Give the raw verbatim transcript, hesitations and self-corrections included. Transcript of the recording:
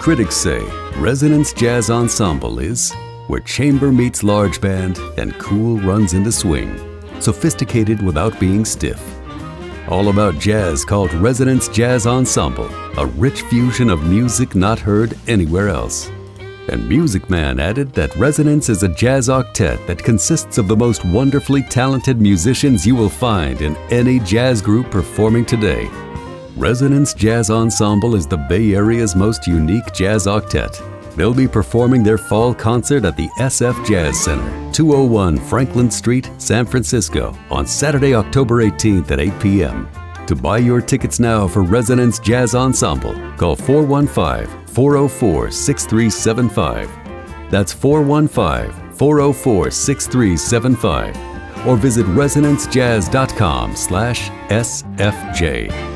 Critics say Resonance Jazz Ensemble is where chamber meets large band and cool runs into swing, sophisticated without being stiff. All about jazz called Resonance Jazz Ensemble, a rich fusion of music not heard anywhere else. And Music Man added that Resonance is a jazz octet that consists of the most wonderfully talented musicians you will find in any jazz group performing today. Resonance Jazz Ensemble is the Bay Area's most unique jazz octet. They'll be performing their fall concert at the S F Jazz Center, two oh one Franklin Street, San Francisco, on Saturday, October eighteenth at eight p m To buy your tickets now for Resonance Jazz Ensemble, call four one five, four oh four, six three seven five. That's four one five, four oh four, six three seven five. Or visit resonance jazz dot com slash S F J.